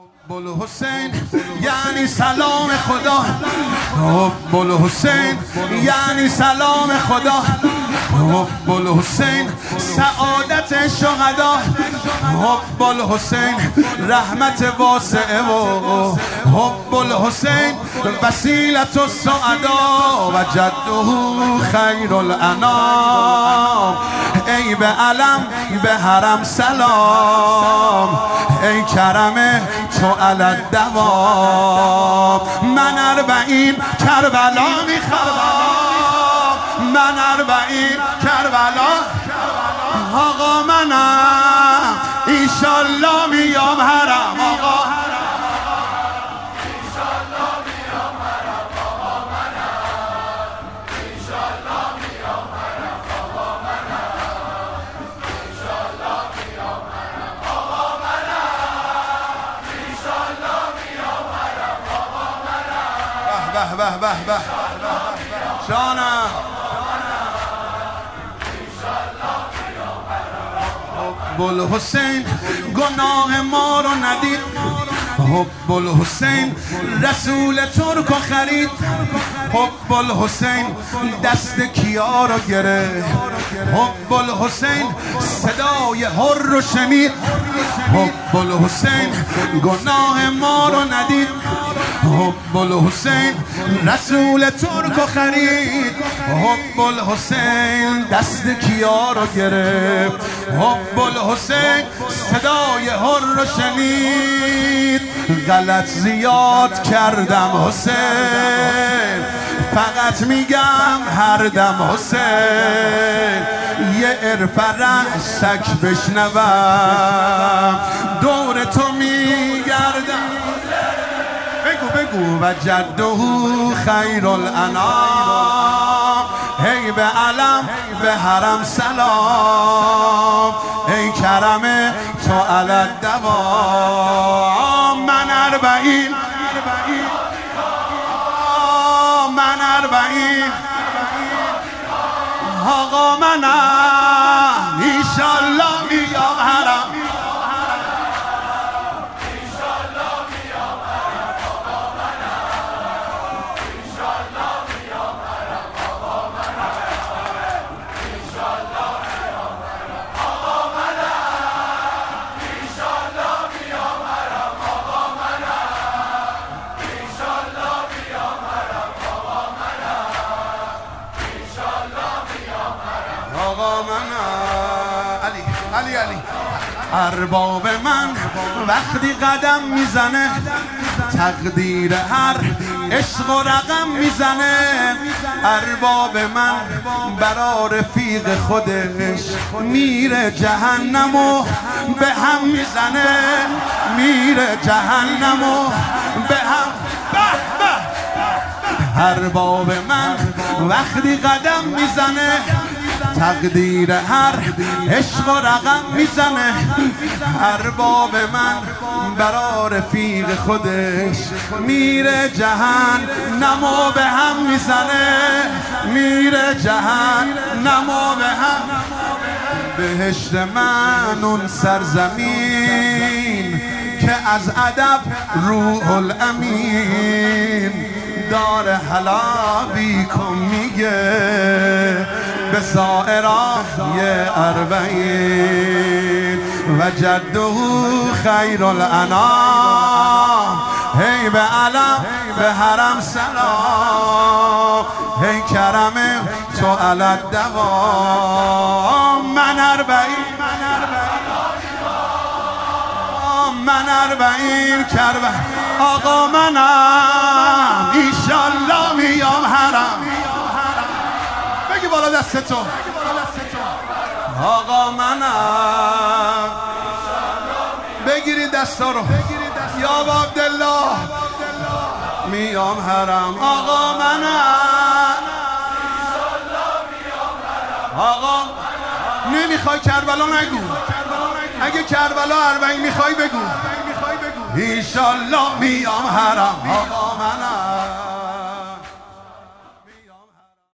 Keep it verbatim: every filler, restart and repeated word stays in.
حب الحسین یعنی سلام خدا، حب الحسین یعنی سلام خدا، حب الحسین سعادت شهدا، حب الحسین رحمت واسعه و حب الحسین وسیلت السعدا و جده خیر الانام. ای به علم به حرم سلام، ای کرم تو علی الدوام. من اربعین کربلا میخوام، من اربعین کربلا آقا منم ایشالله میام حرم آقا، ایشالله میام حرم آقا منم، ایشالله میام حرم آقا منم، ایشالله میام حرم آقا منم، ایشالله میام حرم آقا منم. به به به به به جانم حب الحسین گناه ما رو ندید، حب الحسین رسول ترک خرید، حب الحسین دست کیا رو گرفت، حب الحسین صدای هر رو شنید، حب الحسین گناه ما رو ندید، حب الحسین رسول ترک خرید، حب الحسین دست کیا رو گرفت، حب الحسین صدای هر رو شنید. غلط زیاد کردم حسین، فقط میگم هر دم حسین، یه عرف رأسک بشنوم دور تو میگردم. بگو بگو و جده خیر الانام. ای به علم به حرم سلام، ای کرم تو علی الدوام. من اربعین من اربعین آقا منم ایشالله میام حرم، آقا من علی علی علی. ارباب من وقتی قدم میزنه، تقدیر هر عشق و رقم میزنه. ارباب من برا رفیق خودش میره جهنم و به هم میزنه، میره جهنم و به هم. ارباب من وقتی قدم میزنه، تقدیر هر عشق و رقم میزنه. ارباب من برا رفیق خودش میره جهنم و به هم میزنه، میره جهنم و به هم. بهشت من اون سرزمین که از ادب روح الامین دار حلابی کن میگه به سائرای اربعین و جده خیر الانام. هی به علم به حرم سلام، هی کرم تو علی الدوام. من اربعین من اربعین کربلا آقا منم ایشالله میام حرم. بگی بالا دست تو آقا منم. بگیرید دستا رو یا با عبدالله میام حرم آقا منم. آقا نمیخوای کربلا نگو، اگه کربلا اربعین میخوای بگو، ایشالله میام حرم آقا منم.